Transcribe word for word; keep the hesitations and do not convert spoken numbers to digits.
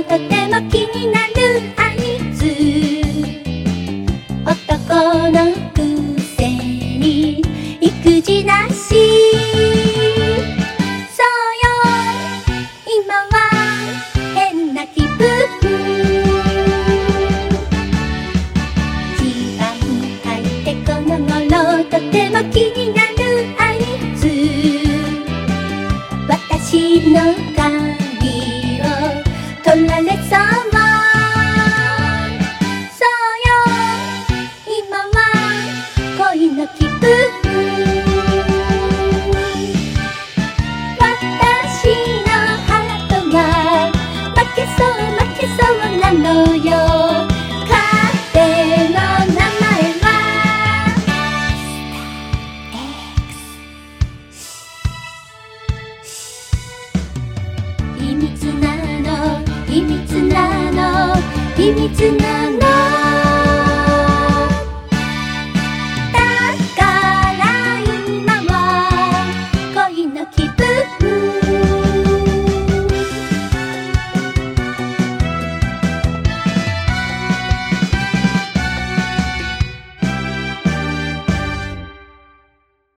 とても気になる合図。男のくせに育児なし。そうよ、今は変な気分。一番入ってこの頃とても気になる合図。私の髪を取られそう。そうよ、今は恋の気分。私のハートが負けそう負けそうなのよ。彼の名前は秘密なの秘密なの秘密な